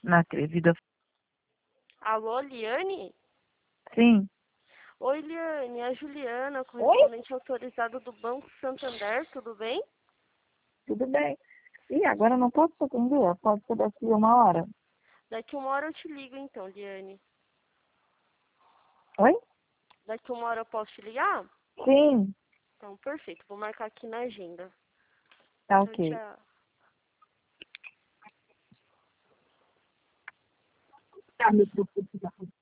na Atrevida. Alô, Liane? Sim. Oi, Liane, é a Juliana, Oi? correspondente autorizado do Banco Santander, tudo bem? Tudo bem. E agora eu não posso te atender? Pode ser daqui 1 hora. Daqui 1 hora eu te ligo então, Liane. Oi? Daqui 1 hora eu posso te ligar? Sim. Então, perfeito, vou marcar aqui na agenda. Tá Tchau, ok. tchau. Tá, meu professor.